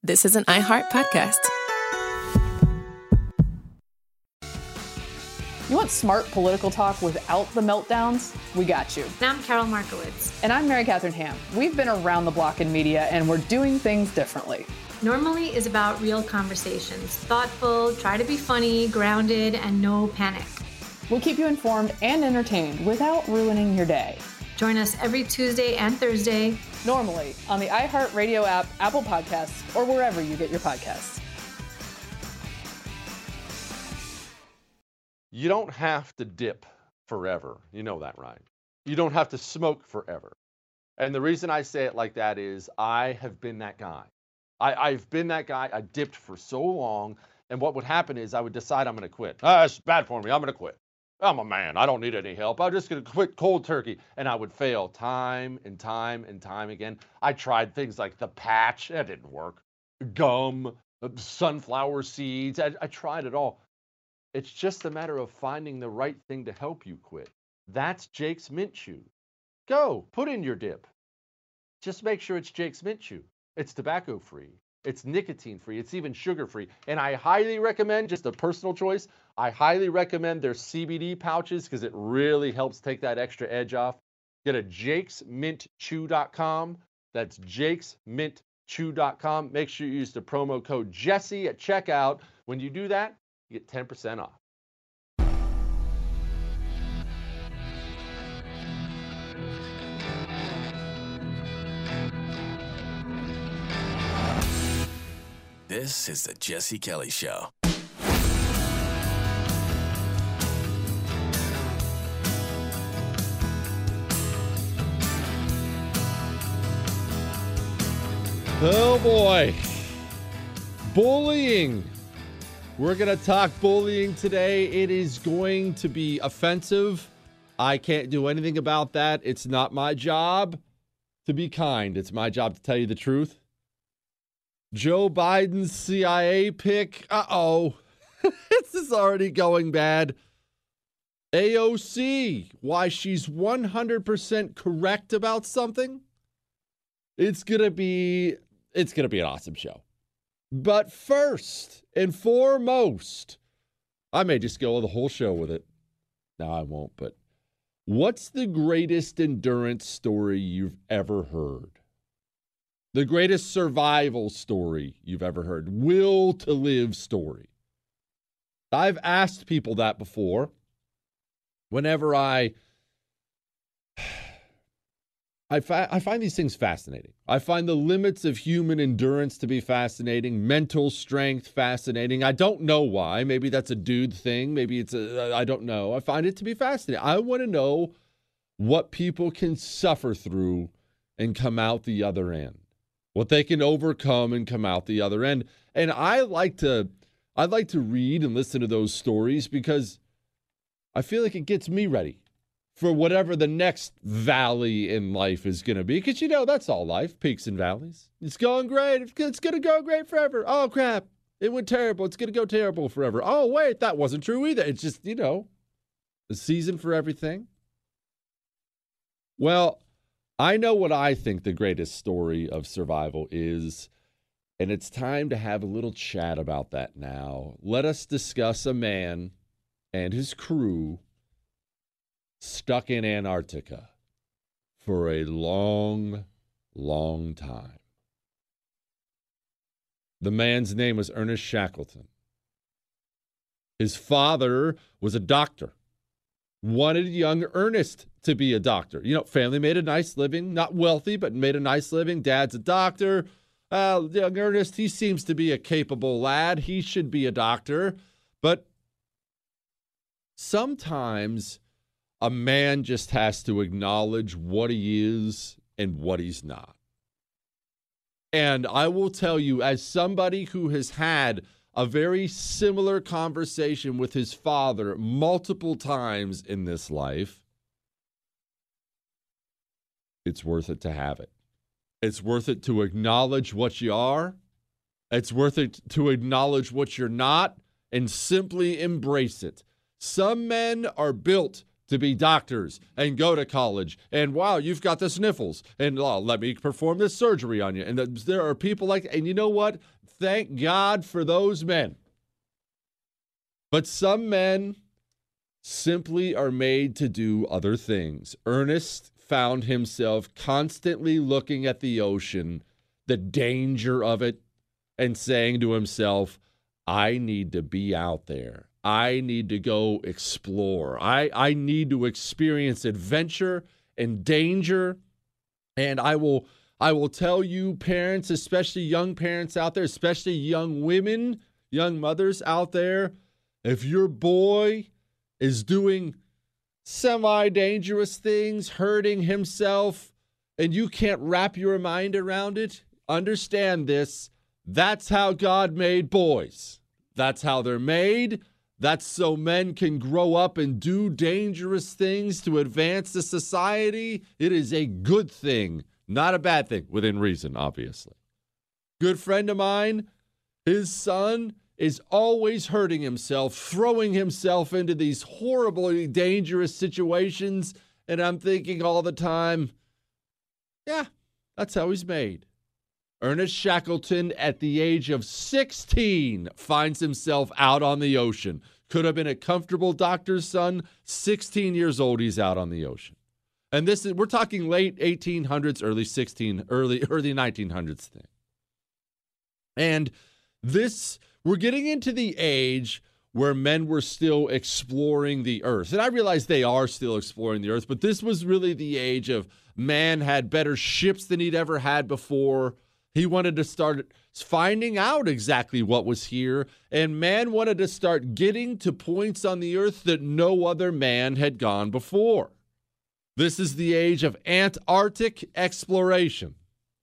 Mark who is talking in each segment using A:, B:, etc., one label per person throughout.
A: This is an iHeart podcast.
B: You want smart political talk without the meltdowns? We got you.
C: And I'm Carol Markowitz.
B: And I'm Mary Catherine Ham. We've been around the block in media, and we're doing things differently.
C: Normally is about real conversations. Thoughtful, try to be funny, grounded, and no panic.
B: We'll keep you informed and entertained without ruining your day.
C: Join us every Tuesday and Thursday.
B: Normally on the iHeartRadio app, Apple Podcasts, or wherever you get your podcasts.
D: You don't have to dip forever. You know that, right? You don't have to smoke forever. And the reason I say it like that is I have been that guy. I've been that guy. I dipped for so long. And what would happen is I would decide I'm going to quit. It's bad for me. I'm going to quit. I'm a man. I don't need any help. I'm just going to quit cold turkey. And I would fail time and time and time again. I tried things like the patch. That didn't work. Gum, sunflower seeds. I tried it all. It's just a matter of finding the right thing to help you quit. That's Jake's Mint Chew. Go, put in your dip. Just make sure it's Jake's Mint Chew. It's tobacco-free. It's nicotine-free. It's even sugar-free. And I highly recommend, just a personal choice, I highly recommend their CBD pouches because it really helps take that extra edge off. Get a jakesmintchew.com. That's jakesmintchew.com. Make sure you use the promo code Jesse at checkout. When you do that, you get 10% off.
E: This is the Jesse Kelly Show.
D: Oh boy. Bullying. We're going to talk bullying today. It is going to be offensive. I can't do anything about that. It's not my job to be kind. It's my job to tell you the truth. Joe Biden's CIA pick. This is already going bad. AOC, why she's 100% correct about something. It's going to be an awesome show. But first and foremost, I may just go the whole show with it. No, I won't, but what's the greatest endurance story you've ever heard? The greatest survival story you've ever heard? Will to live story. I've asked people that before. Whenever I find these things fascinating. I find the limits of human endurance to be fascinating, mental strength fascinating. I don't know why. Maybe that's a dude thing. Maybe it's I don't know. I find it to be fascinating. I want to know what people can suffer through and come out the other end. What they can overcome and come out the other end. And I like to read and listen to those stories because I feel like it gets me ready for whatever the next valley in life is going to be. Because, that's all life, peaks and valleys. It's going great. It's going to go great forever. Oh, crap. It went terrible. It's going to go terrible forever. Oh, wait, that wasn't true either. It's just, the season for everything. Well, I know what I think the greatest story of survival is, and it's time to have a little chat about that now. Let us discuss a man and his crew stuck in Antarctica for a long, long time. The man's name was Ernest Shackleton. His father was a doctor. Wanted young Ernest to be a doctor. Family made a nice living, not wealthy, but made a nice living. Dad's a doctor. Young Ernest, he seems to be a capable lad. He should be a doctor. But sometimes a man just has to acknowledge what he is and what he's not. And I will tell you, as somebody who has had a very similar conversation with his father multiple times in this life, it's worth it to have it. It's worth it to acknowledge what you are. It's worth it to acknowledge what you're not and simply embrace it. Some men are built to be doctors and go to college. And wow, you've got the sniffles. And let me perform this surgery on you. And there are people like that. And you know what? Thank God for those men. But some men simply are made to do other things. Ernest found himself constantly looking at the ocean, the danger of it, and saying to himself, I need to be out there. I need to go explore. I need to experience adventure and danger. And I will tell you, parents, especially young parents out there, especially young women, young mothers out there, if your boy is doing semi-dangerous things, hurting himself, and you can't wrap your mind around it, understand this. That's how God made boys. That's how they're made. That's so men can grow up and do dangerous things to advance the society. It is a good thing, not a bad thing, within reason, obviously. Good friend of mine, his son is always hurting himself, throwing himself into these horribly dangerous situations. And I'm thinking all the time, yeah, that's how he's made. Ernest Shackleton, at the age of 16, finds himself out on the ocean. Could have been a comfortable doctor's son. 16 years old, he's out on the ocean. And we're talking late 1800s, early 1900s thing. And we're getting into the age where men were still exploring the earth. And I realize they are still exploring the earth, but this was really the age of man had better ships than he'd ever had before. He wanted to start finding out exactly what was here, and man wanted to start getting to points on the earth that no other man had gone before. This is the age of Antarctic exploration.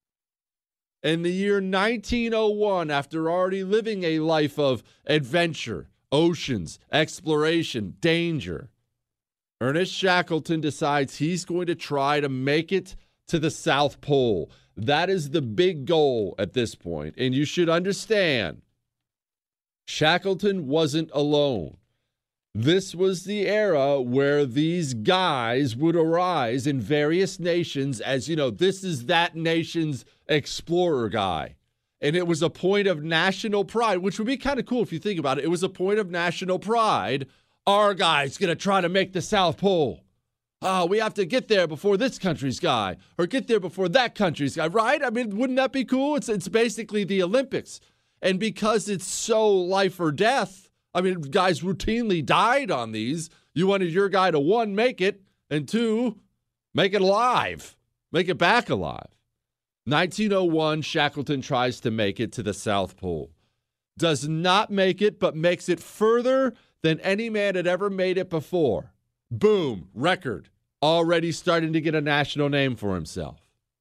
D: In the year 1901, after already living a life of adventure, oceans, exploration, danger, Ernest Shackleton decides he's going to try to make it to the South Pole. That is the big goal at this point. And you should understand, Shackleton wasn't alone. This was the era where these guys would arise in various nations as, this is that nation's explorer guy. And it was a point of national pride, which would be kind of cool if you think about it. It was a point of national pride. Our guy's going to try to make the South Pole. Oh, we have to get there before this country's guy, or get there before that country's guy, right? I mean, wouldn't that be cool? It's basically the Olympics. And because it's so life or death, I mean, guys routinely died on these. You wanted your guy to, 1, make it, and 2, make it alive, make it back alive. 1901, Shackleton tries to make it to the South Pole. Does not make it, but makes it further than any man had ever made it before. Boom, record. Already starting to get a national name for himself.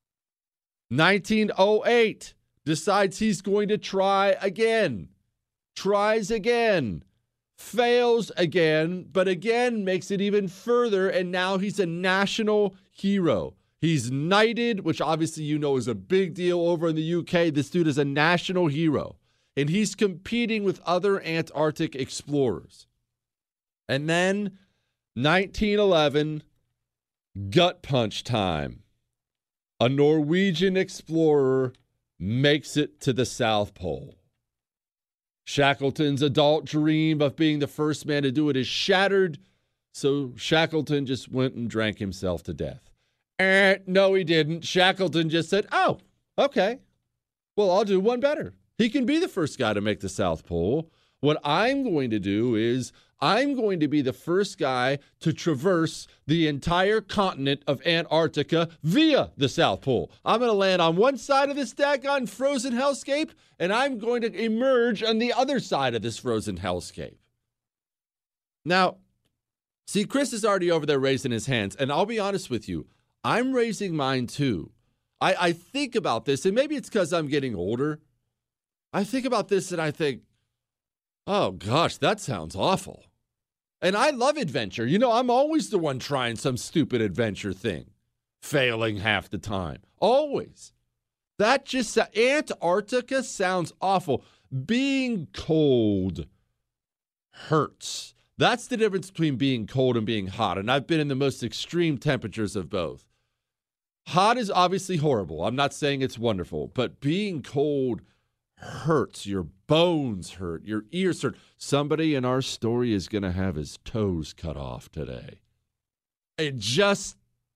D: 1908, decides he's going to try again. Tries again. Fails again, but again makes it even further, and now he's a national hero. He's knighted, which obviously is a big deal over in the UK. This dude is a national hero, and he's competing with other Antarctic explorers. And then 1911, gut punch time. A Norwegian explorer makes it to the South Pole. Shackleton's adult dream of being the first man to do it is shattered, so Shackleton just went and drank himself to death. No, he didn't. Shackleton just said, oh, okay, well, I'll do one better. He can be the first guy to make the South Pole. What I'm going to do is I'm going to be the first guy to traverse the entire continent of Antarctica via the South Pole. I'm going to land on one side of this daggone frozen hellscape, and I'm going to emerge on the other side of this frozen hellscape. Now, see, Chris is already over there raising his hands, and I'll be honest with you, I'm raising mine too. I think about this, and maybe it's because I'm getting older. I think about this and I think, oh gosh, that sounds awful. And I love adventure. I'm always the one trying some stupid adventure thing, failing half the time. Always. Antarctica sounds awful. Being cold hurts. That's the difference between being cold and being hot. And I've been in the most extreme temperatures of both. Hot is obviously horrible. I'm not saying it's wonderful, but being cold hurts. Your bones hurt. Your ears hurt. Somebody in our story is going to have his toes cut off today. It just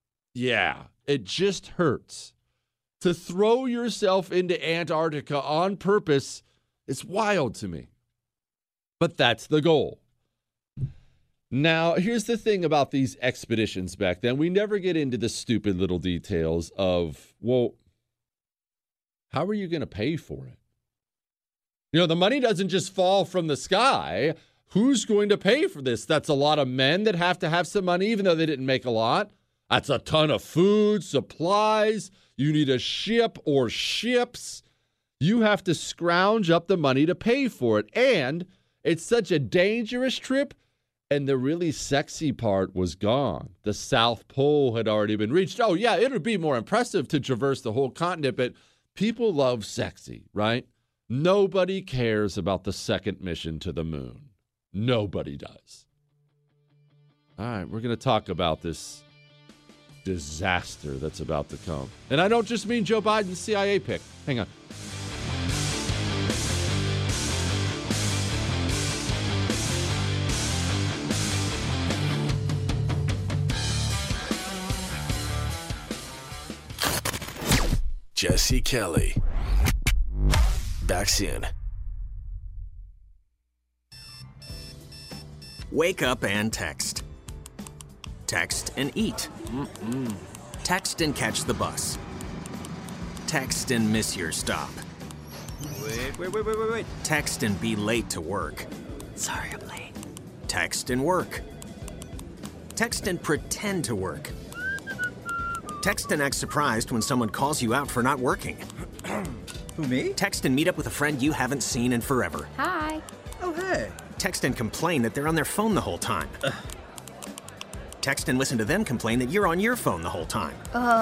D: hurts. To throw yourself into Antarctica on purpose is wild to me. But that's the goal. Now, here's the thing about these expeditions back then. We never get into the stupid little details of, well, how are you going to pay for it? You know, the money doesn't just fall from the sky. Who's going to pay for this? That's a lot of men that have to have some money, even though they didn't make a lot. That's a ton of food, supplies. You need a ship or ships. You have to scrounge up the money to pay for it. And it's such a dangerous trip. And the really sexy part was gone. The South Pole had already been reached. Oh, yeah, it would be more impressive to traverse the whole continent, but people love sexy, right? Nobody cares about the second mission to the moon. Nobody does. All right, we're going to talk about this disaster that's about to come. And I don't just mean Joe Biden's CIA pick. Hang on.
E: Jesse Kelly. Back soon.
A: Wake up and text. Text and eat. Text and catch the bus. Text and miss your stop. Wait. Text and be late to work. Sorry, I'm late. Text and work. Text and pretend to work. Text and act surprised when someone calls you out for not working.
F: Who, me?
A: Text and meet up with a friend you haven't seen in forever.
C: Hi.
F: Oh, hey.
A: Text and complain that they're on their phone the whole time. Text and listen to them complain that you're on your phone the whole time.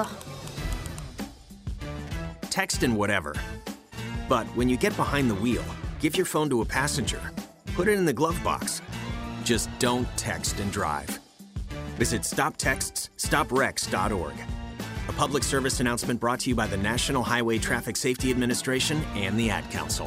A: Text and whatever. But when you get behind the wheel, give your phone to a passenger. Put it in the glove box. Just don't text and drive. Visit StopTextsStopWrecks.org. A public service announcement brought to you by the National Highway Traffic Safety Administration and the Ad Council.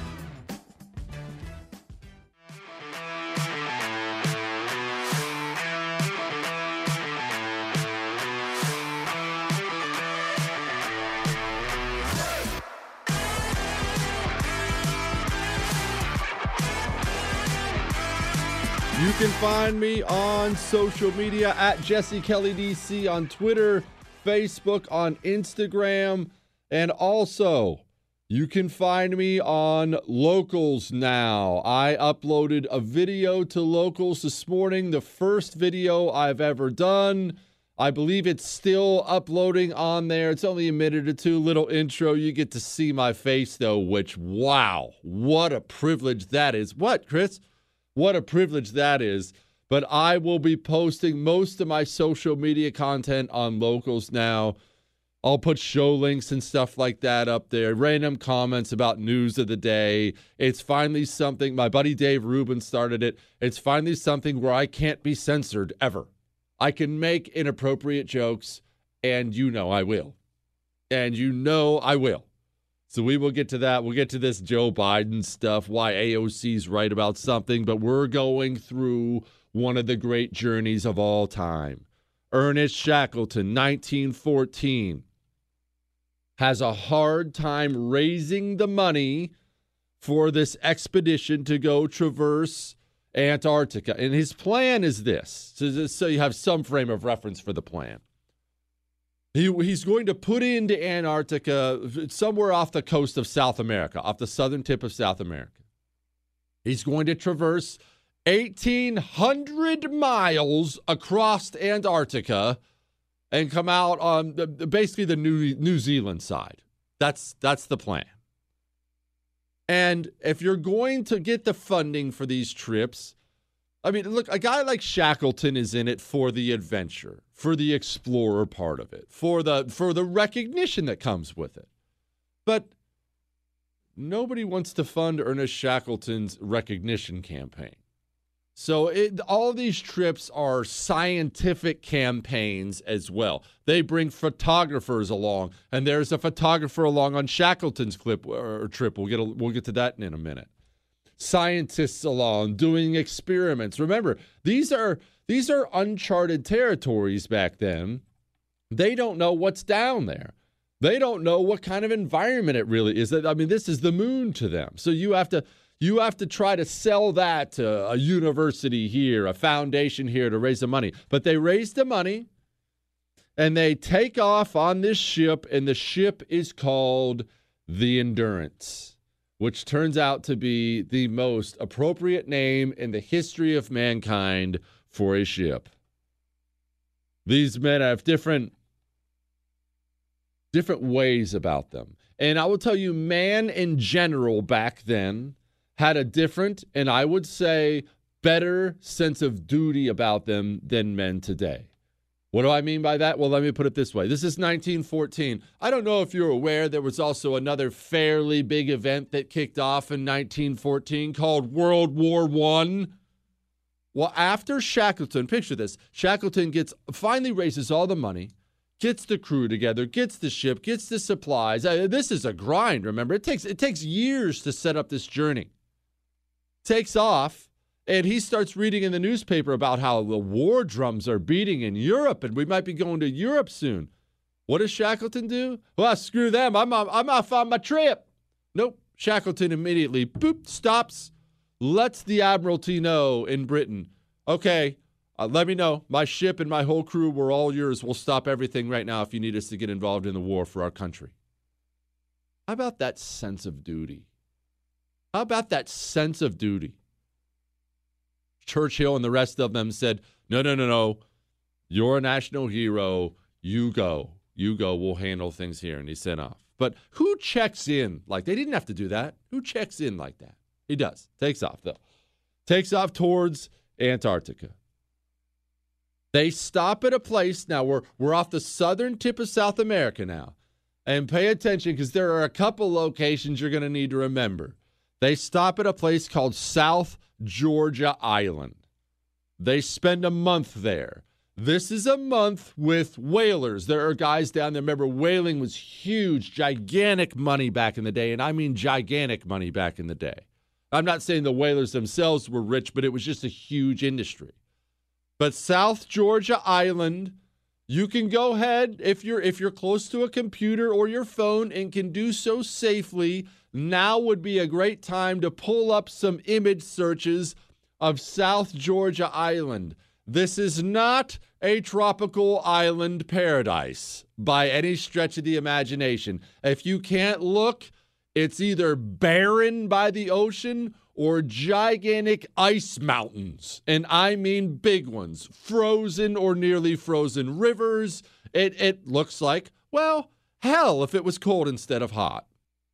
D: You can find me on social media at Jesse Kelly DC on Twitter, Facebook, on Instagram, and also you can find me on Locals now. I uploaded a video to Locals this morning, the first video I've ever done. I believe it's still uploading on there. It's only a minute or two, little intro. You get to see my face, though, which, wow, what a privilege that is. What, Chris? What a privilege that is. But I will be posting most of my social media content on Locals now. I'll put show links and stuff like that up there. Random comments about news of the day. It's finally something, my buddy Dave Rubin started it. It's finally something where I can't be censored ever. I can make inappropriate jokes, and you know I will. And you know I will. So we will get to that. We'll get to this Joe Biden stuff, why AOC's right about something, but we're going through one of the great journeys of all time. Ernest Shackleton, 1914, has a hard time raising the money for this expedition to go traverse Antarctica. And his plan is this, so you have some frame of reference for the plan. He's going to put into Antarctica somewhere off the coast of South America, off the southern tip of South America. He's going to traverse 1,800 miles across Antarctica and come out on basically the New Zealand side. That's the plan. And if you're going to get the funding for these trips, I mean, look, a guy like Shackleton is in it for the adventure, for the explorer part of it, for the recognition that comes with it. But nobody wants to fund Ernest Shackleton's recognition campaign.
G: So all of these trips are scientific campaigns as well. They bring photographers along, and there's a photographer along on Shackleton's trip. We'll get to that in a minute. Scientists along doing experiments. Remember, these are uncharted territories back then. They don't know what's down there. They don't know what kind of environment it really is. I mean, this is the moon to them. So you have to try to sell that to a university here, a foundation here to raise the money. But they raise the money, and they take off on this ship, and the ship is called the Endurance, which turns out to be the most appropriate name in the history of mankind for a ship. These men have different ways about them. And I will tell you, man in general back then had a different, and I would say better sense of duty about them than men today. What do I mean by that? Well, let me put it this way. This is 1914. I don't know if you're aware there was also another fairly big event that kicked off in 1914 called World War I. Well, after Shackleton, picture this, Shackleton finally raises all the money, gets the crew together, gets the ship, gets the supplies. This is a grind, remember? It takes years to set up this journey. Takes off, and he starts reading in the newspaper about how the war drums are beating in Europe, and we might be going to Europe soon. What does Shackleton do? Well, screw them. I'm off on my trip. Nope. Shackleton immediately, stops, lets the Admiralty know in Britain, okay, let me know. My ship and my whole crew, we're all yours. We'll stop everything right now if you need us to get involved in the war for our country. How about that sense of duty? How about that sense of duty? Churchill and the rest of them said, no. You're a national hero. You go. We'll handle things here. And he sent off. But who checks in? Like, they didn't have to do that. Who checks in like that? He does. Takes off, though. Takes off towards Antarctica. They stop at a place. Now, we're off the southern tip of South America now. And pay attention, because there are a couple locations you're going to need to remember. They stop at a place called South Georgia Island. They spend a month there. This is a month with whalers. There are guys down there. Remember, whaling was huge, gigantic money back in the day, and I mean gigantic money back in the day. I'm not saying the whalers themselves were rich, but it was just a huge industry. But South Georgia Island, you can go ahead if you're close to a computer or your phone and can do so safely. Now would be a great time to pull up some image searches of South Georgia Island. This is not a tropical island paradise by any stretch of the imagination. If you can't look, it's either barren by the ocean or gigantic ice mountains. And I mean big ones. Frozen or nearly frozen rivers. It looks like, well, hell if it was cold instead of hot.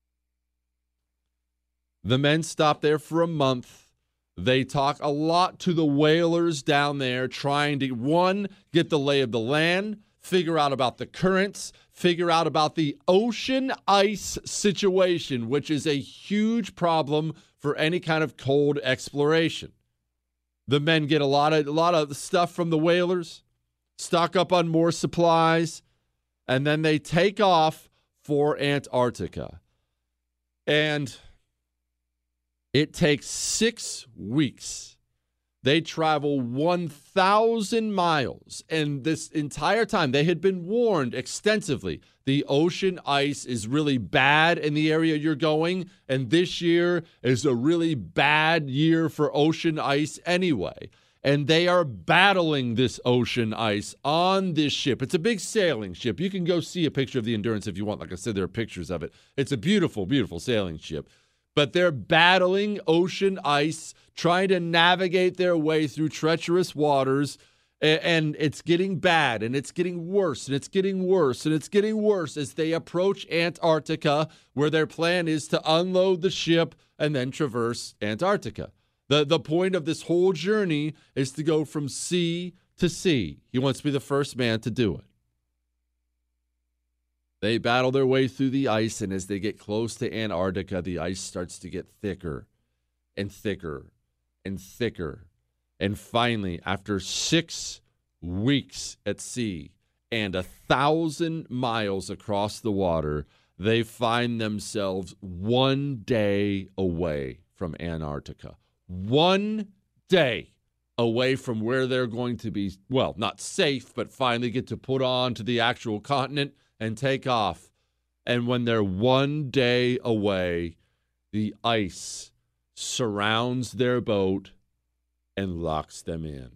G: The men stop there for a month. They talk a lot to the whalers down there, trying to, one, get the lay of the land, figure out about the currents, figure out about the ocean ice situation, which is a huge problem for any kind of cold exploration. The men get a lot of stuff from the whalers, stock up on more supplies, and then they take off for Antarctica. And it takes 6 weeks. They travel 1,000 miles. And this entire time, they had been warned extensively. The ocean ice is really bad in the area you're going. And this year is a really bad year for ocean ice anyway. And they are battling this ocean ice on this ship. It's a big sailing ship. You can go see a picture of the Endurance if you want. Like I said, there are pictures of it. It's a beautiful, beautiful sailing ship. But they're battling ocean ice, trying to navigate their way through treacherous waters, and it's getting bad, and it's getting worse, and it's getting worse, and it's getting worse as they approach Antarctica, where their plan is to unload the ship and then traverse Antarctica. The point of this whole journey is to go from sea to sea. He wants to be the first man to do it. They battle their way through the ice, and as they get close to Antarctica, the ice starts to get thicker and thicker and thicker. And finally, after 6 weeks at sea and 1,000 miles across the water, they find themselves 1 day away from Antarctica. 1 day away from where they're going to be, well, not safe, but finally get to put on to the actual continent and take off. And when they're 1 day away, the ice surrounds their boat and locks them in.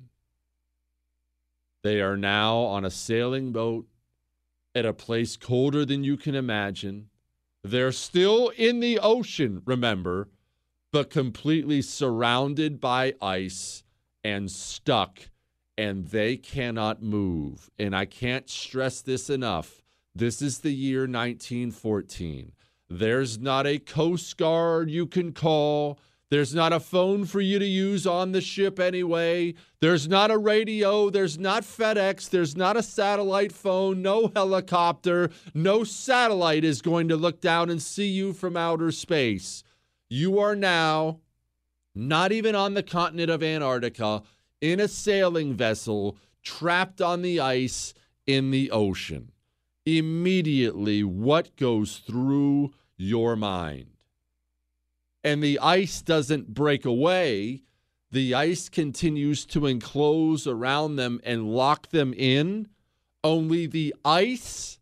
G: They are now on a sailing boat at a place colder than you can imagine. They're still in the ocean, remember, but completely surrounded by ice and stuck, and they cannot move. And I can't stress this enough. This is the year 1914. There's not a Coast Guard you can call. There's not a phone for you to use on the ship anyway. There's not a radio. There's not FedEx. There's not a satellite phone. No helicopter. No satellite is going to look down and see you from outer space. You are now not even on the continent of Antarctica, in a sailing vessel, trapped on the ice in the ocean. Immediately, what goes through your mind? And the ice doesn't break away. The ice continues to enclose around them and lock them in. Only the ice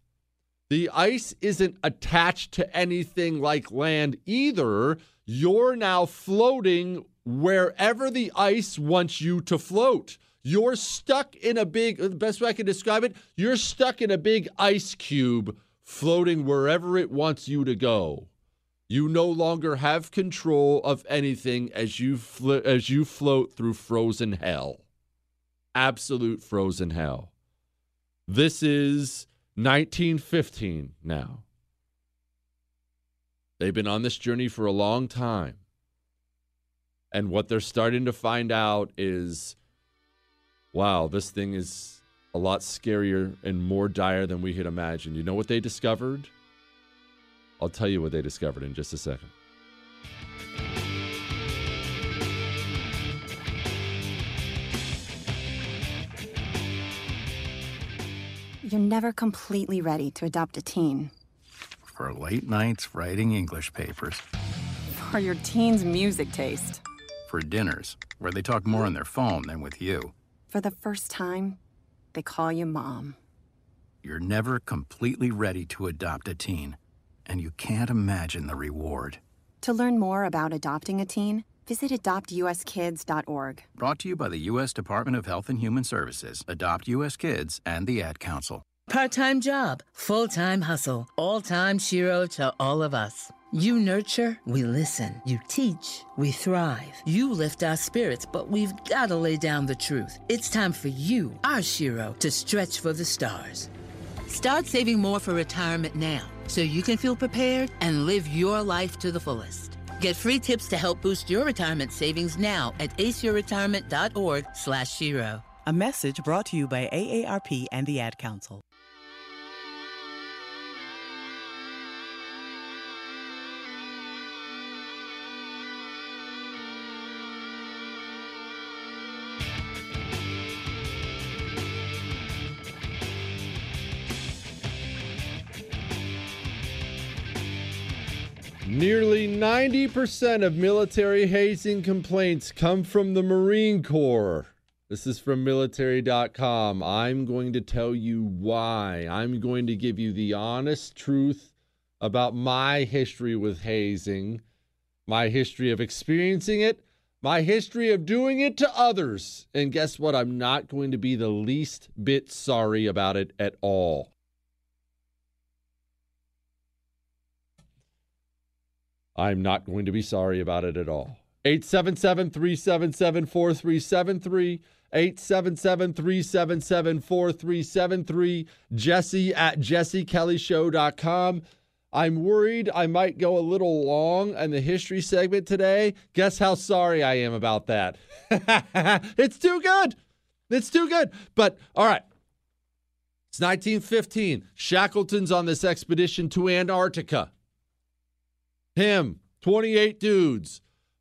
G: isn't attached to anything like land either. You're now floating wherever the ice wants you to float. You're stuck in a big, the best way I can describe it, you're stuck in a big ice cube floating wherever it wants you to go. You no longer have control of anything as you float through frozen hell. Absolute frozen hell. This is 1915 now. They've been on this journey for a long time. And what they're starting to find out is, wow, this thing is a lot scarier and more dire than we had imagined. You know what they discovered? I'll tell you what they discovered in just a second.
H: You're never completely ready to adopt a teen.
I: For late nights writing English papers.
H: For your teen's music taste.
I: For dinners, where they talk more on their phone than with you.
H: For the first time, they call you Mom.
I: You're never completely ready to adopt a teen, and you can't imagine the reward.
H: To learn more about adopting a teen, visit adoptuskids.org.
I: Brought to you by the U.S. Department of Health and Human Services, Adopt U.S. Kids, and the Ad Council.
J: Part-time job, full-time hustle, all-time Shiro to all of us. You nurture, we listen. You teach, we thrive. You lift our spirits, but we've got to lay down the truth. It's time for you, our Shiro, to stretch for the stars. Start saving more for retirement now, so you can feel prepared and live your life to the fullest. Get free tips to help boost your retirement savings now at aceyourretirement.org/Shiro.
K: A message brought to you by AARP and the Ad Council.
G: Nearly 90% of military hazing complaints come from the Marine Corps. This is from military.com. I'm going to tell you why. I'm going to give you the honest truth about my history with hazing, my history of experiencing it, my history of doing it to others. And guess what? I'm not going to be the least bit sorry about it at all. I'm not going to be sorry about it at all. 877-377-4373. 877-377-4373. Jesse at jessekellyshow.com. I'm worried I might go a little long on the history segment today. Guess how sorry I am about that. It's too good. It's too good. But, all right. It's 1915. Shackleton's on this expedition to Antarctica. Him, 28 dudes,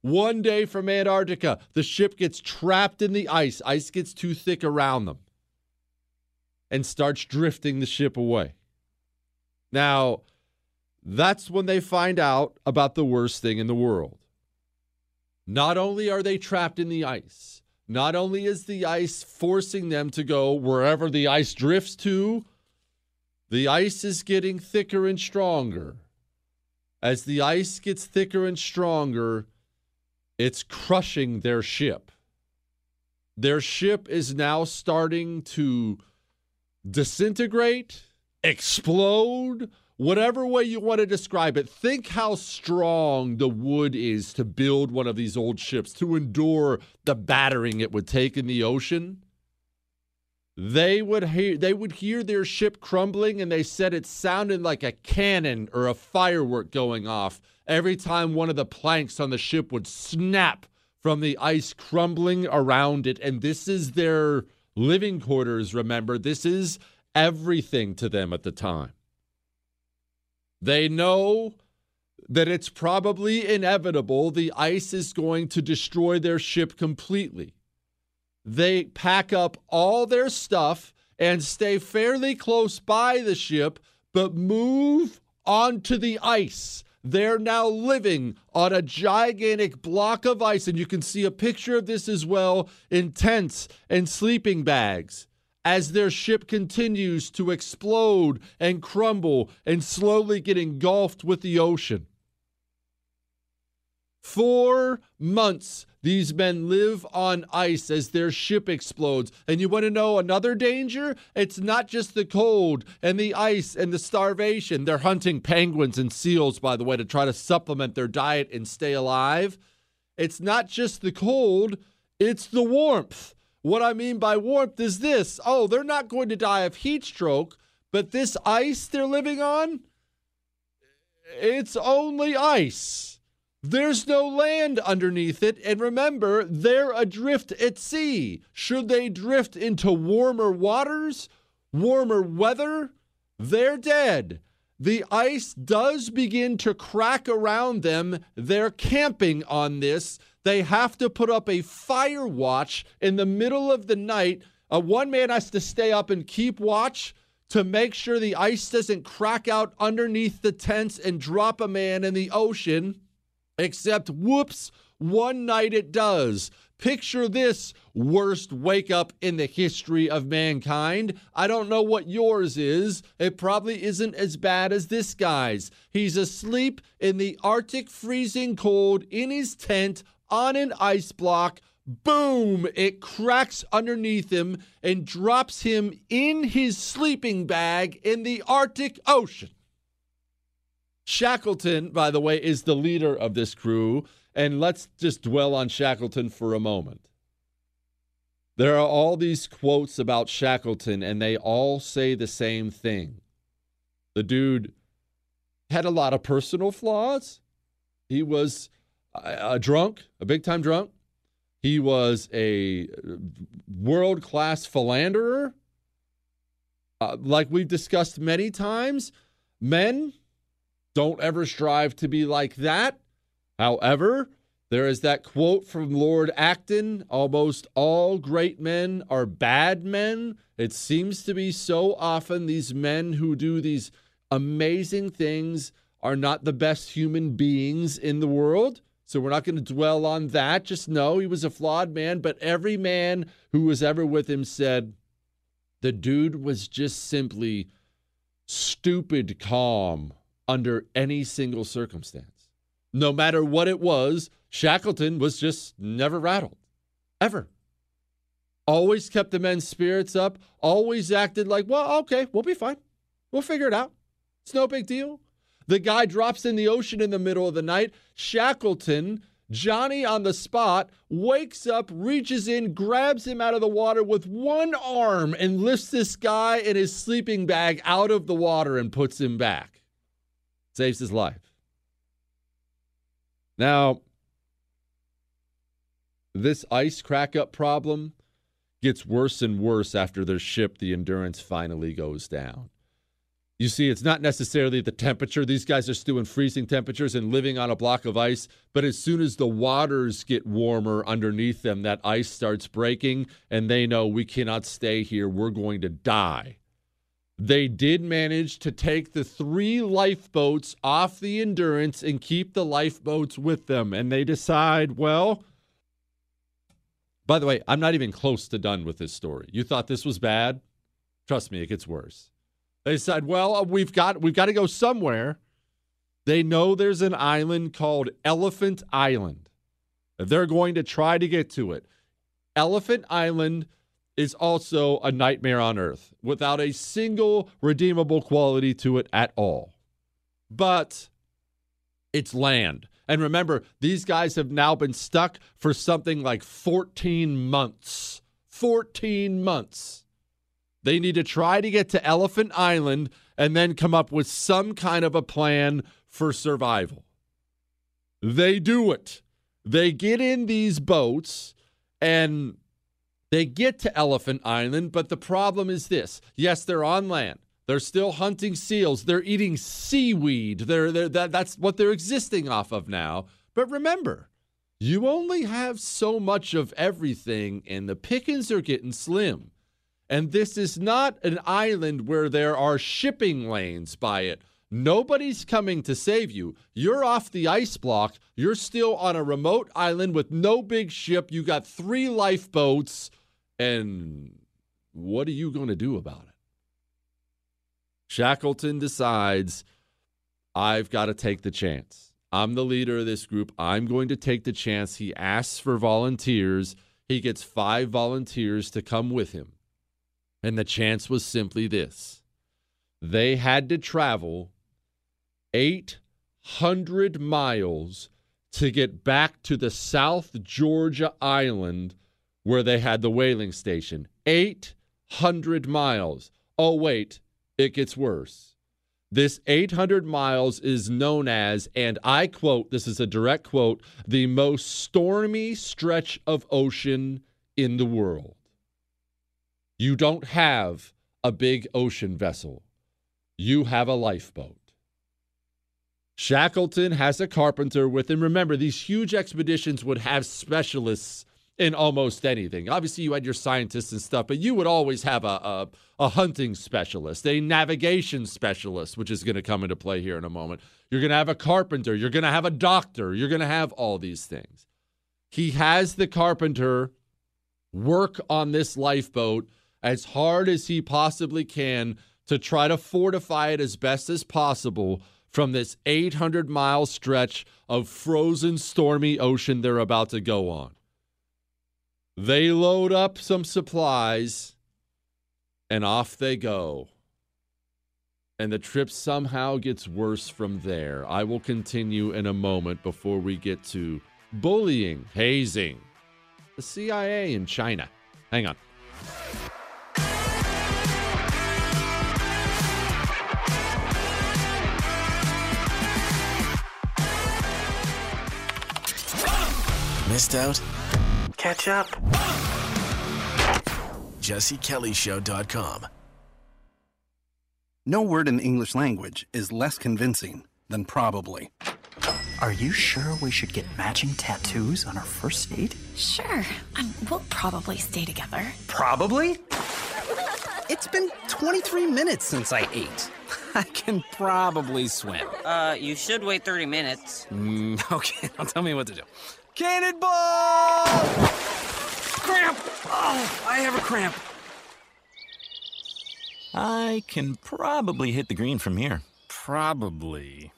G: One day from Antarctica, the ship gets trapped in the ice. Ice gets too thick around them and starts drifting the ship away. Now, that's when they find out about the worst thing in the world. Not only are they trapped in the ice, not only is the ice forcing them to go wherever the ice drifts to, the ice is getting thicker and stronger. As the ice gets thicker and stronger, it's crushing their ship. Their ship is now starting to disintegrate, explode, whatever way you want to describe it. Think how strong the wood is to build one of these old ships, to endure the battering it would take in the ocean. They would hear their ship crumbling, and they said it sounded like a cannon or a firework going off every time one of the planks on the ship would snap from the ice crumbling around it. And this is their living quarters, remember. This is everything to them at the time. They know that it's probably inevitable the ice is going to destroy their ship completely. They pack up all their stuff and stay fairly close by the ship, but move onto the ice. They're now living on a gigantic block of ice, and you can see a picture of this as well in tents and sleeping bags as their ship continues to explode and crumble and slowly get engulfed with the ocean. 4 months these men live on ice as their ship explodes. And you want to know another danger? It's not just the cold and the ice and the starvation. They're hunting penguins and seals, by the way, to try to supplement their diet and stay alive. It's not just the cold, it's the warmth. What I mean by warmth is this. Oh, they're not going to die of heat stroke, but this ice they're living on, it's only ice. There's no land underneath it, and remember, they're adrift at sea. Should they drift into warmer waters, warmer weather, they're dead. The ice does begin to crack around them. They're camping on this. They have to put up a fire watch in the middle of the night. One man has to stay up and keep watch to make sure the ice doesn't crack out underneath the tents and drop a man in the ocean. Except, whoops, one night it does. Picture this worst wake up in the history of mankind. I don't know what yours is. It probably isn't as bad as this guy's. He's asleep in the Arctic freezing cold in his tent on an ice block. Boom! It cracks underneath him and drops him in his sleeping bag in the Arctic Ocean. Shackleton, by the way, is the leader of this crew, and let's just dwell on Shackleton for a moment. There are all these quotes about Shackleton, and they all say the same thing. The dude had a lot of personal flaws. He was a drunk, a big-time drunk. He was a world-class philanderer. Like we've discussed many times, men don't ever strive to be like that. However, there is that quote from Lord Acton, almost all great men are bad men. It seems to be so often these men who do these amazing things are not the best human beings in the world. So we're not going to dwell on that. Just know he was a flawed man, but every man who was ever with him said the dude was just simply stupid calm under any single circumstance. No matter what it was, Shackleton was just never rattled. Ever. Always kept the men's spirits up. Always acted like, well, okay, we'll be fine. We'll figure it out. It's no big deal. The guy drops in the ocean in the middle of the night. Shackleton, Johnny on the spot, wakes up, reaches in, grabs him out of the water with one arm and lifts this guy in his sleeping bag out of the water and puts him back. Saves his life. Now, this ice crack-up problem gets worse and worse after their ship, the Endurance, finally goes down. You see, it's not necessarily the temperature. These guys are still in freezing temperatures and living on a block of ice. But as soon as the waters get warmer underneath them, that ice starts breaking, and they know we cannot stay here. We're going to die. They did manage to take the 3 lifeboats off the Endurance and keep the lifeboats with them. And they decide, well, by the way, I'm not even close to done with this story. You thought this was bad? Trust me, it gets worse. They said, well, we've got to go somewhere. They know there's an island called Elephant Island. They're going to try to get to it. Elephant Island is also a nightmare on Earth without a single redeemable quality to it at all. But it's land. And remember, these guys have now been stuck for something like 14 months. 14 months. They need to try to get to Elephant Island and then come up with some kind of a plan for survival. They do it. They get in these boats and they get to Elephant Island, but the problem is this. Yes, they're on land. They're still hunting seals. They're eating seaweed. That's what they're existing off of now. But remember, you only have so much of everything, and the pickings are getting slim. And this is not an island where there are shipping lanes by it. Nobody's coming to save you. You're off the ice block. You're still on a remote island with no big ship. You got 3 lifeboats. And what are you going to do about it? Shackleton decides, I've got to take the chance. I'm the leader of this group. I'm going to take the chance. He asks for volunteers. He gets 5 volunteers to come with him. And the chance was simply this. They had to travel 800 miles to get back to the South Georgia island where they had the whaling station. 800 miles. Oh, wait, it gets worse. This 800 miles is known as, and I quote, this is a direct quote, the most stormy stretch of ocean in the world. You don't have a big ocean vessel. You have a lifeboat. Shackleton has a carpenter with him. Remember, these huge expeditions would have specialists in almost anything. Obviously, you had your scientists and stuff, but you would always have a hunting specialist, a navigation specialist, which is going to come into play here in a moment. You're going to have a carpenter. You're going to have a doctor. You're going to have all these things. He has the carpenter work on this lifeboat as hard as he possibly can to try to fortify it as best as possible from this 800-mile stretch of frozen, stormy ocean they're about to go on. They load up some supplies, and off they go. And the trip somehow gets worse from there. I will continue in a moment before we get to bullying, hazing, the CIA in China. Hang on.
E: Missed out? Catch up. JesseKellyShow.com.
I: No word in the English language is less convincing than probably.
L: Are you sure we should get matching tattoos on our first date?
M: Sure. We'll probably stay together.
F: Probably? It's been 23 minutes since I ate. I can probably swim.
N: You should wait 30 minutes.
F: Okay, now tell me what to do. Cannonball! Cramp! Oh, I have a cramp.
O: I can probably hit the green from here.
F: Probably.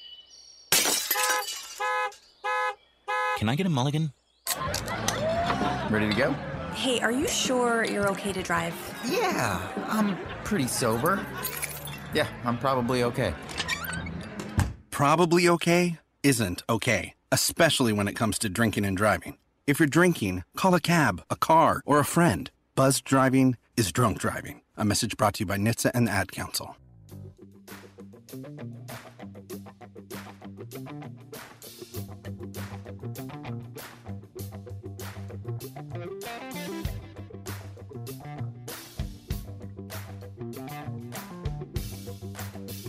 O: Can I get a mulligan?
F: Ready to go?
M: Hey, are you sure you're okay to drive?
F: Yeah, I'm pretty sober. Yeah, I'm probably okay.
I: Probably okay isn't okay, especially when it comes to drinking and driving. If you're drinking, call a cab, a car, or a friend. Buzzed driving is drunk driving. A message brought to you by NHTSA and the Ad Council.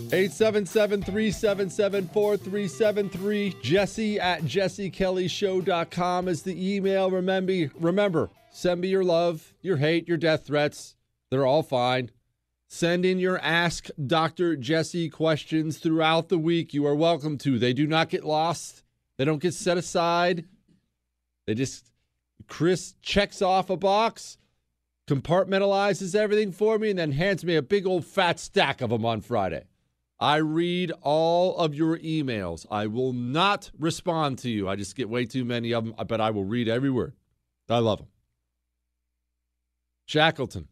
G: 877-377-4373. Jesse at jessekellyshow.com is the email. Remember, send me your love, your hate, your death threats. They're all fine. Send in your Ask Dr. Jesse questions throughout the week. You are welcome to. They do not get lost. They don't get set aside. Chris checks off a box, compartmentalizes everything for me, and then hands me a big old fat stack of them on Friday. I read all of your emails. I will not respond to you. I just get way too many of them, but I will read every word. I love them. Shackleton.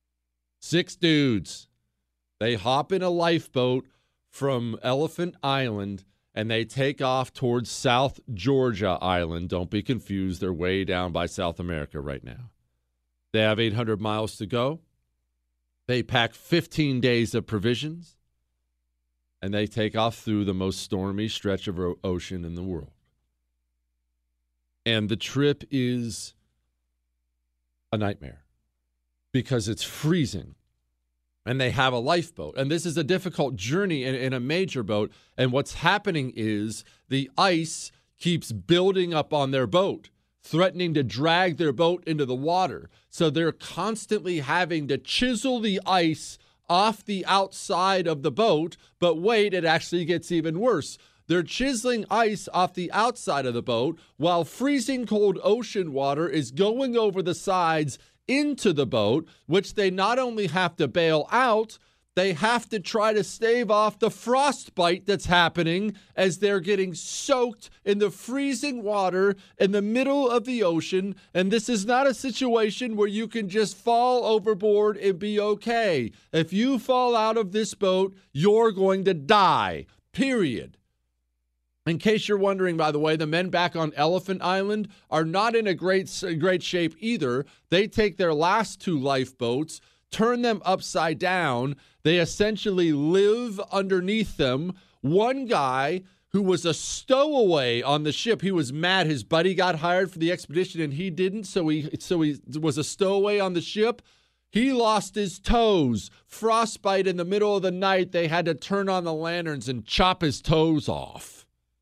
G: 6 dudes. They hop in a lifeboat from Elephant Island, and they take off towards South Georgia Island. Don't be confused. They're way down by South America right now. They have 800 miles to go. They pack 15 days of provisions, and they take off through the most stormy stretch of ocean in the world. And the trip is a nightmare because it's freezing. And they have a lifeboat. And this is a difficult journey in a major boat. And what's happening is the ice keeps building up on their boat, threatening to drag their boat into the water. So they're constantly having to chisel the ice off the outside of the boat. But wait, it actually gets even worse. They're chiseling ice off the outside of the boat while freezing cold ocean water is going over the sides into the boat, which they not only have to bail out, they have to try to stave off the frostbite that's happening as they're getting soaked in the freezing water in the middle of the ocean. And this is not a situation where you can just fall overboard and be okay. If you fall out of this boat, you're going to die, period. In case you're wondering, by the way, the men back on Elephant Island are not in a great shape either. They take their last 2 lifeboats, turn them upside down. They essentially live underneath them. One guy who was a stowaway on the ship, he was mad. His buddy got hired for the expedition and he didn't, so he was a stowaway on the ship. He lost his toes. Frostbite in the middle of the night. They had to turn on the lanterns and chop his toes off.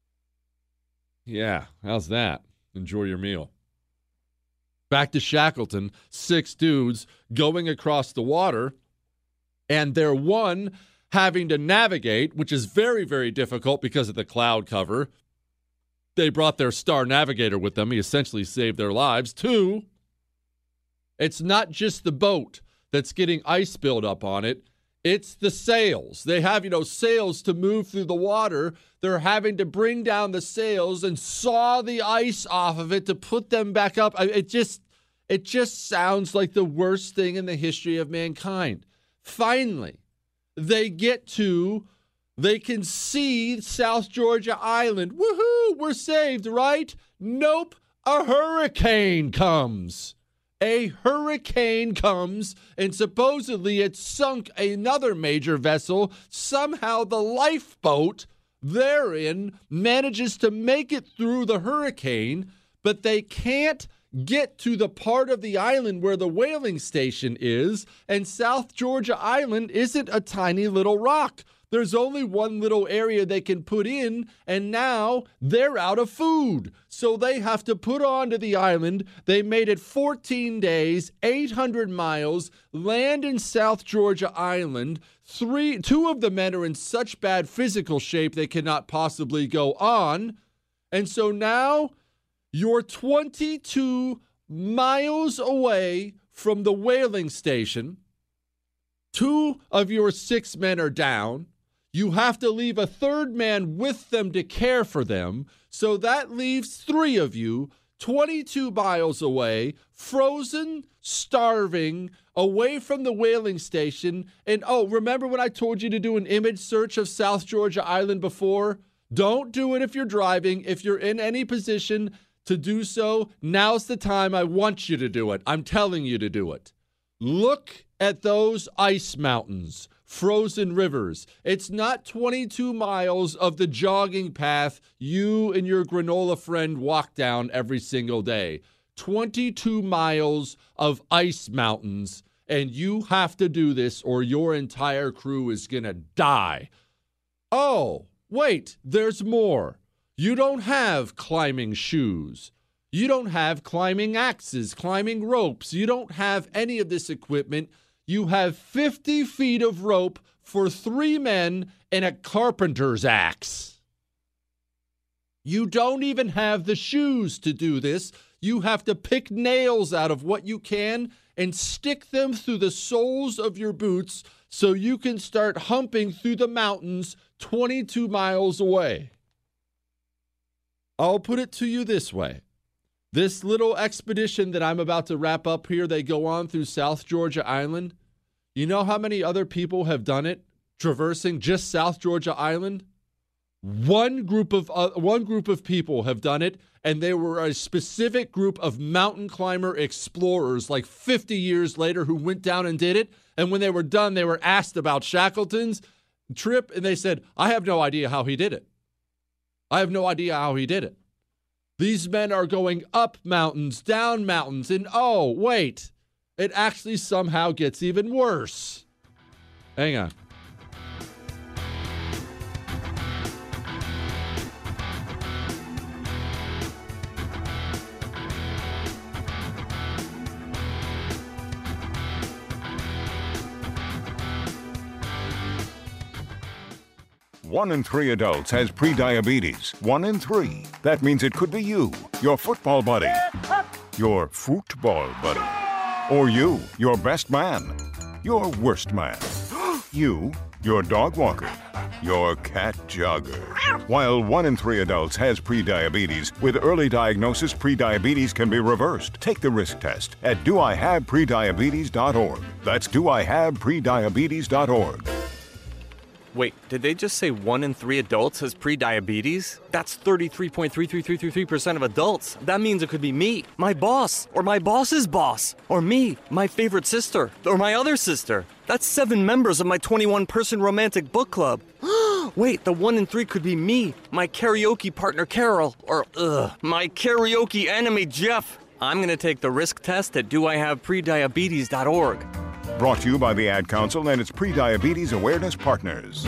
G: Yeah, how's that? Enjoy your meal. Back to Shackleton, 6 dudes going across the water, and they're one having to navigate, which is very, very difficult because of the cloud cover. They brought their star navigator with them. He essentially saved their lives. 2, it's not just the boat that's getting ice buildup on it. It's the sails. They have, sails to move through the water. They're having to bring down the sails and saw the ice off of it to put them back up. It just sounds like the worst thing in the history of mankind. Finally, they can see South Georgia Island. Woohoo, we're saved, right? Nope, a hurricane comes. A hurricane comes, and supposedly it sunk another major vessel. Somehow the lifeboat therein manages to make it through the hurricane, but they can't get to the part of the island where the whaling station is, and South Georgia Island isn't a tiny little rock. There's only one little area they can put in, and now they're out of food. So they have to put onto the island. They made it 14 days, 800 miles, land in South Georgia Island. 2 of the men are in such bad physical shape they cannot possibly go on. And so now you're 22 miles away from the whaling station. 2 of your 6 men are down. You have to leave a 3rd man with them to care for them. So that leaves 3 of you 22 miles away, frozen, starving, away from the whaling station. And remember when I told you to do an image search of South Georgia Island before? Don't do it if you're driving. If you're in any position to do so, now's the time. I want you to do it. I'm telling you to do it. Look at those ice mountains. Frozen rivers. It's not 22 miles of the jogging path you and your granola friend walk down every single day. 22 miles of ice mountains, and you have to do this or your entire crew is going to die. Oh, wait, there's more. You don't have climbing shoes. You don't have climbing axes, climbing ropes. You don't have any of this equipment. You have 50 feet of rope for 3 men and a carpenter's axe. You don't even have the shoes to do this. You have to pick nails out of what you can and stick them through the soles of your boots so you can start humping through the mountains 22 miles away. I'll put it to you this way. This little expedition that I'm about to wrap up here, they go on through South Georgia Island. You know how many other people have done it, traversing just South Georgia Island? One group of people have done it, and they were a specific group of mountain climber explorers like 50 years later who went down and did it. And when they were done, they were asked about Shackleton's trip, and they said, I have no idea how he did it. I have no idea how he did it. These men are going up mountains, down mountains, and oh, wait, it actually somehow gets even worse. Hang on.
P: One in 3 adults has prediabetes. 1 in 3. That means it could be you, your football buddy, your football buddy, or you, your best man, your worst man, you, your dog walker, your cat jogger. While 1 in 3 adults has prediabetes, with early diagnosis, prediabetes can be reversed. Take the risk test at doihaveprediabetes.org. That's doihaveprediabetes.org.
Q: Wait, did they just say 1 in 3 adults has prediabetes? That's 33.33333% of adults. That means it could be me, my boss, or my boss's boss, or me, my favorite sister, or my other sister. That's 7 members of my 21-person romantic book club. Wait, the 1 in 3 could be me, my karaoke partner Carol, or my karaoke enemy Jeff. I'm gonna take the risk test at doihaveprediabetes.org.
P: Brought to you by the Ad Council and its Prediabetes Awareness Partners.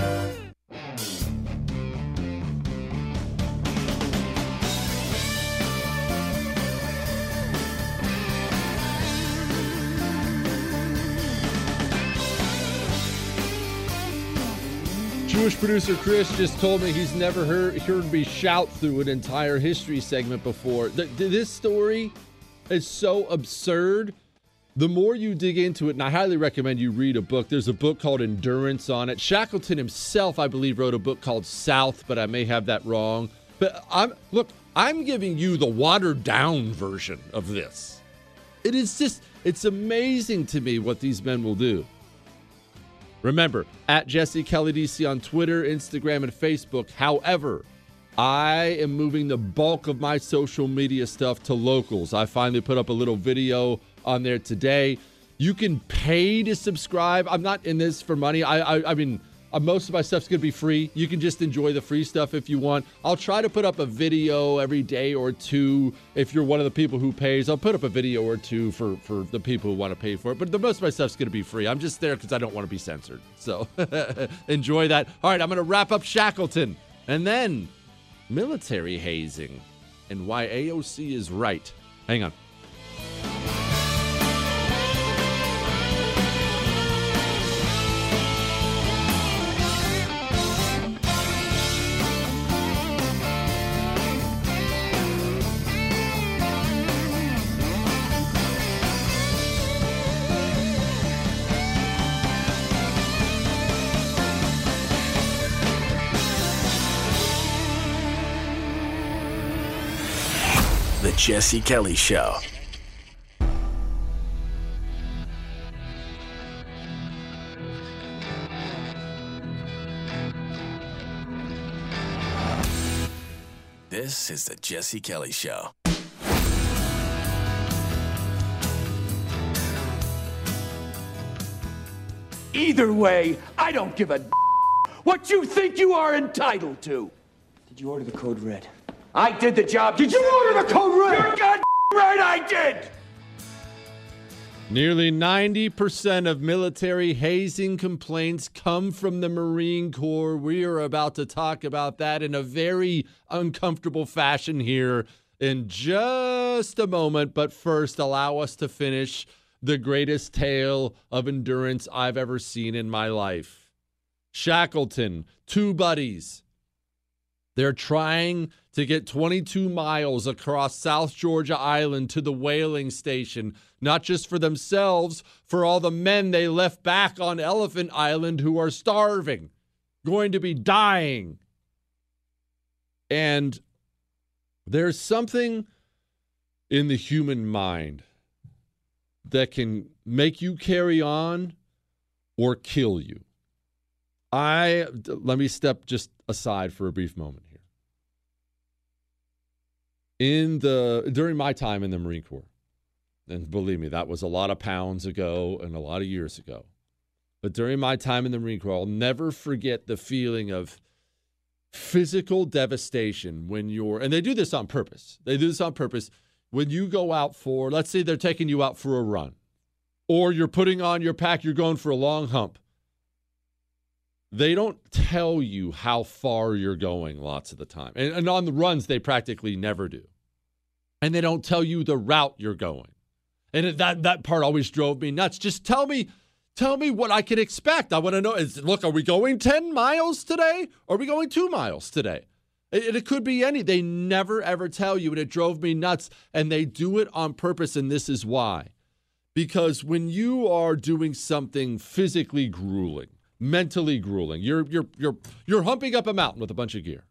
G: Jewish producer Chris just told me he's never heard me shout through an entire history segment before. This story is so absurd. The more you dig into it, and I highly recommend you read a book. There's a book called Endurance on it. Shackleton himself, I believe, wrote a book called South, but I may have that wrong. But I'm giving you the watered down version of this. It's amazing to me what these men will do. Remember, at Jesse Kelly DC on Twitter, Instagram, and Facebook. However, I am moving the bulk of my social media stuff to locals. I finally put up a little video on there today. You can pay to subscribe. I'm not in this for money. I mean, most of my stuff's going to be free. You can just enjoy the free stuff if you want. I'll try to put up a video every day or two. If you're one of the people who pays, I'll put up a video or two for the people who want to pay for it. But the most of my stuff's going to be free. I'm just there because I don't want to be censored. So enjoy that. All right, I'm going to wrap up Shackleton and then military hazing and why AOC is right. Hang on.
E: The Jesse Kelly Show. This is the Jesse Kelly Show.
R: Either way, I don't give a what you think you are entitled to.
S: Did you order the code red?
R: I did the job. Did you order the code red? You're goddamn right I did!
G: Nearly 90% of military hazing complaints come from the Marine Corps. We are about to talk about that in a very uncomfortable fashion here in just a moment. But first, allow us to finish the greatest tale of endurance I've ever seen in my life. Shackleton, two buddies. They're trying to get 22 miles across South Georgia Island to the whaling station, not just for themselves, for all the men they left back on Elephant Island who are starving, going to be dying. And there's something in the human mind that can make you carry on or kill you. Let me step just aside for a brief moment here. During my time in the Marine Corps, and believe me, that was a lot of pounds ago and a lot of years ago. But during my time in the Marine Corps, I'll never forget the feeling of physical devastation and they do this on purpose. When you go out for, let's say they're taking you out for a run, or you're putting on your pack, you're going for a long hump. They don't tell you how far you're going lots of the time. And on the runs, they practically never do. And they don't tell you the route you're going. And that part always drove me nuts. Just tell me what I can expect. I want to know, look, are we going 10 miles today? Or are we going 2 miles today? It could be any. They never, ever tell you, and it drove me nuts. And they do it on purpose, and this is why. Because when you are doing something physically grueling, mentally grueling, you're humping up a mountain with a bunch of gear,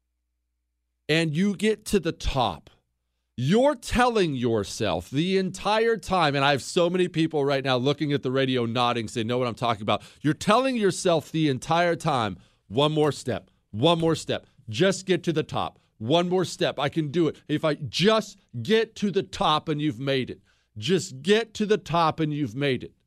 G: and you get to the top, you're telling yourself the entire time, and I have so many people right now looking at the radio nodding, saying, know what I'm talking about. You're telling yourself the entire time, one more step, just get to the top, one more step, I can do it. If I just get to the top, and you've made it. Just get to the top and you've made it.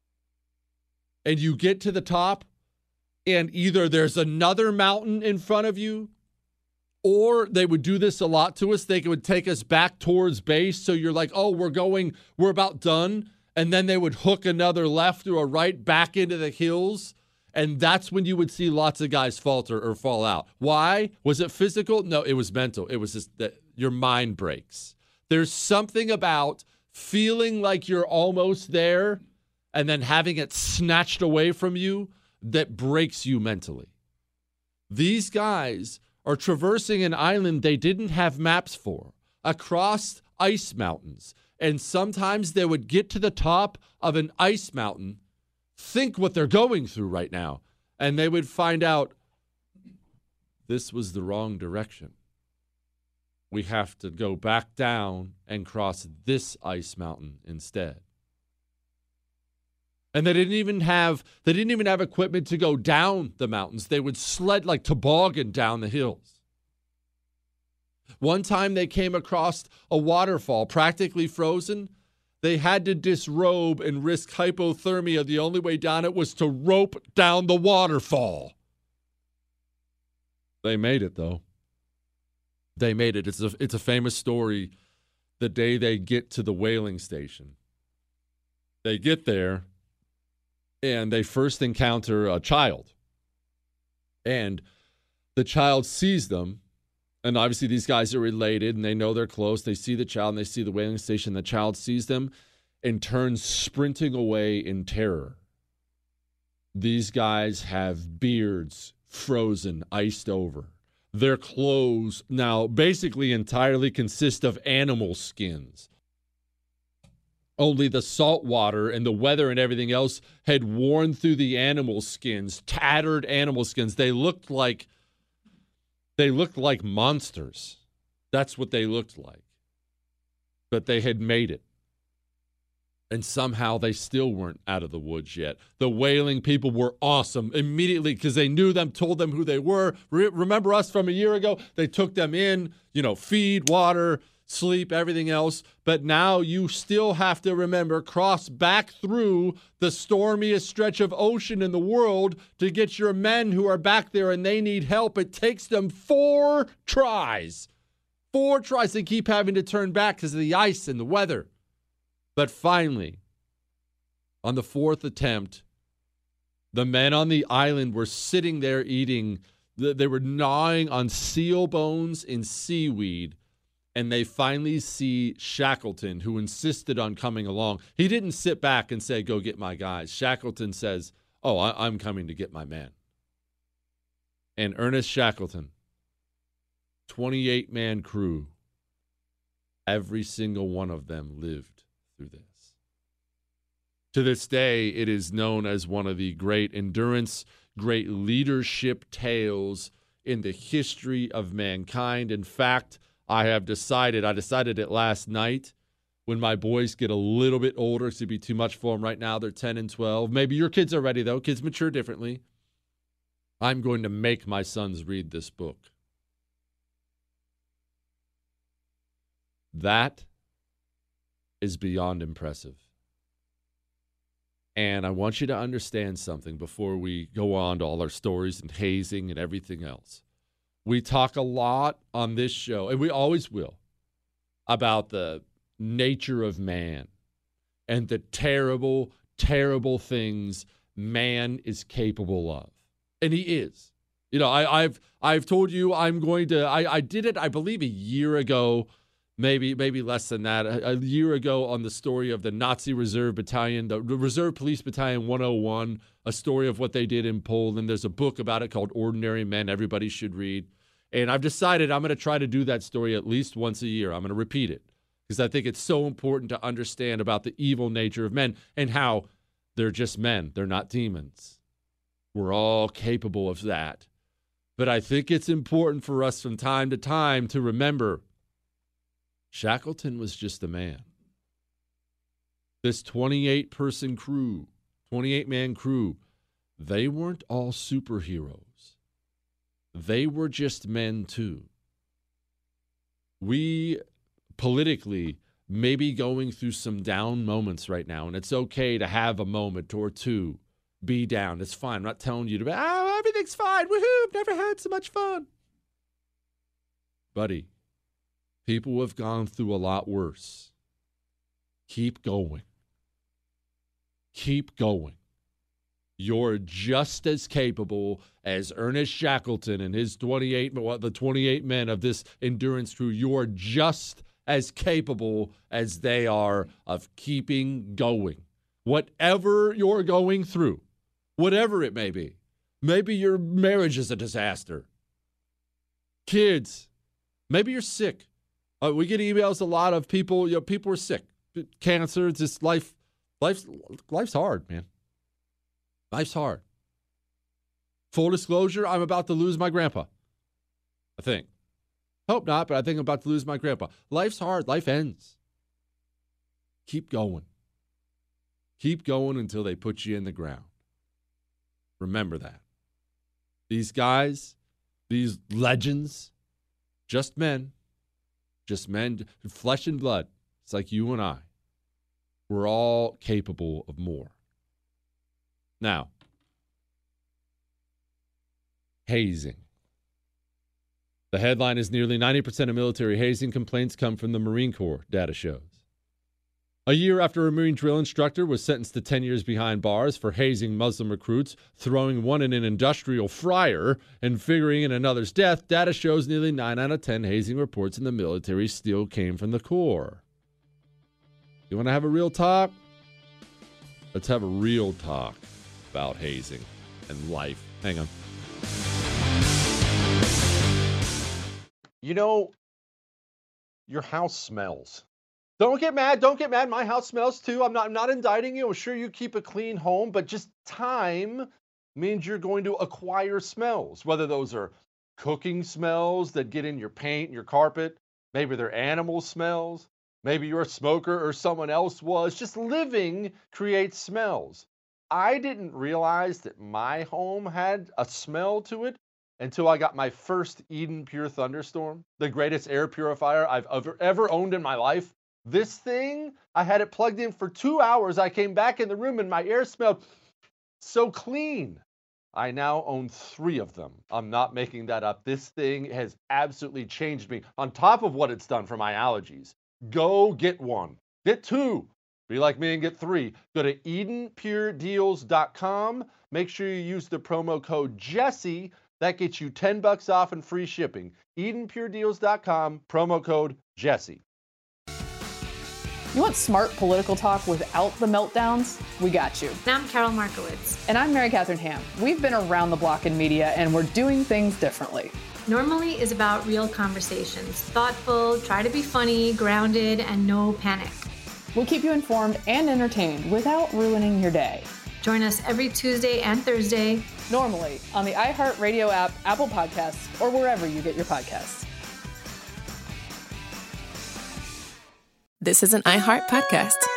G: And you get to the top, and either there's another mountain in front of you, or they would do this a lot to us. They would take us back towards base. So you're like, oh, we're about done. And then they would hook another left or a right back into the hills. And that's when you would see lots of guys falter or fall out. Why? Was it physical? No, it was mental. It was just that your mind breaks. There's something about feeling like you're almost there and then having it snatched away from you that breaks you mentally. These guys are traversing an island they didn't have maps for, across ice mountains. And sometimes they would get to the top of an ice mountain, think what they're going through right now, and they would find out this was the wrong direction. We have to go back down and cross this ice mountain instead. And they didn't even have equipment to go down the mountains. They would sled like toboggan down the hills. One time they came across a waterfall practically frozen. They had to disrobe and risk hypothermia. The only way down it was to rope down the waterfall. They made it, though. They made it. It's a famous story. The day they get to the whaling station, they get there, and they first encounter a child. And the child sees them. And obviously these guys are related, and they know they're close. They see the child, and they see the whaling station. The child sees them and turns sprinting away in terror. These guys have beards frozen, iced over. Their clothes now basically entirely consist of animal skins. Only the salt water and the weather and everything else had worn through the animal skins, tattered animal skins. They looked like monsters. That's what they looked like. But they had made it. And somehow they still weren't out of the woods yet. The whaling people were awesome immediately because they knew them, told them who they were. Remember us from a year ago? They took them in, feed, water, sleep, everything else. But now you still have to remember, cross back through the stormiest stretch of ocean in the world to get your men who are back there and they need help. It takes them 4 tries. 4 tries. They keep having to turn back because of the ice and the weather. But finally, On the fourth attempt, the men on the island were sitting there eating. They were gnawing on seal bones and seaweed, and they finally see Shackleton, who insisted on coming along. He didn't sit back and say, go get my guys. Shackleton says, oh, I'm coming to get my man. And Ernest Shackleton, 28-man crew, every single one of them lived through this. To this day, it is known as one of the great endurance, great leadership tales in the history of mankind. In fact, I decided it last night when my boys get a little bit older. It's going to be too much for them right now. They're 10 and 12. Maybe your kids are ready, though. Kids mature differently. I'm going to make my sons read this book. That is beyond impressive. And I want you to understand something before we go on to all our stories and hazing and everything else. We talk a lot on this show, and we always will, about the nature of man and the terrible, terrible things man is capable of. And he is. You know, I've told you I'm going to, I did it, I believe, a year ago, maybe less than that, a year ago on the story of the Nazi Reserve Battalion, the Reserve Police Battalion 101, a story of what they did in Poland. There's a book about it called Ordinary Men everybody should read. And I've decided I'm going to try to do that story at least once a year. I'm going to repeat it because I think it's so important to understand about the evil nature of men and how they're just men. They're not demons. We're all capable of that. But I think it's important for us from time to time to remember Shackleton was just a man. This 28-person crew, 28-man crew, they weren't all superheroes. They were just men too. We politically may be going through some down moments right now, and it's okay to have a moment or two be down. It's fine. I'm not telling you to be, everything's fine. Woohoo, I've never had so much fun. Buddy, people have gone through a lot worse. Keep going. Keep going. You're just as capable as Ernest Shackleton and his 28 men of this endurance crew. You're just as capable as they are of keeping going. Whatever you're going through, whatever it may be. Maybe your marriage is a disaster. Kids, maybe you're sick. We get emails a lot of people, people are sick. Cancer, it's just life's hard, man. Life's hard. Full disclosure, I'm about to lose my grandpa. I think. Hope not, but I think I'm about to lose my grandpa. Life's hard. Life ends. Keep going. Keep going until they put you in the ground. Remember that. These guys, these legends, just men, flesh and blood. It's like you and I. We're all capable of more. Now, hazing. The headline is nearly 90% of military hazing complaints come from the Marine Corps, data shows. A year after a Marine drill instructor was sentenced to 10 years behind bars for hazing Muslim recruits, throwing one in an industrial fryer, and figuring in another's death, data shows nearly 9 out of 10 hazing reports in the military still came from the Corps. You want to have a real talk? Let's have a real talk about hazing and life. Hang on.
D: You know, your house smells. Don't get mad. Don't get mad. My house smells too. I'm not indicting you. I'm sure you keep a clean home, but just time means you're going to acquire smells, whether those are cooking smells that get in your paint, your carpet. Maybe they're animal smells. Maybe you're a smoker or someone else was. Just living creates smells. I didn't realize that my home had a smell to it until I got my first Eden Pure Thunderstorm, the greatest air purifier I've ever owned in my life. This thing, I had it plugged in for 2 hours. I came back in the room and my air smelled so clean. I now own 3 of them. I'm not making that up. This thing has absolutely changed me. On top of what it's done for my allergies, go get one. Get 2. Be like me and get 3. Go to EdenPureDeals.com. Make sure you use the promo code Jesse. That gets you $10 off and free shipping. EdenPureDeals.com, promo code Jesse.
B: You want smart political talk without the meltdowns? We got you.
C: And I'm Carol Markowitz.
B: And I'm Mary Catherine Ham. We've been around the block in media, and we're doing things differently.
C: Normally is about real conversations. Thoughtful, try to be funny, grounded, and no panic.
B: We'll keep you informed and entertained without ruining your day.
C: Join us every Tuesday and Thursday.
B: Normally on the iHeartRadio app, Apple Podcasts, or wherever you get your podcasts.
T: This is an iHeart podcast.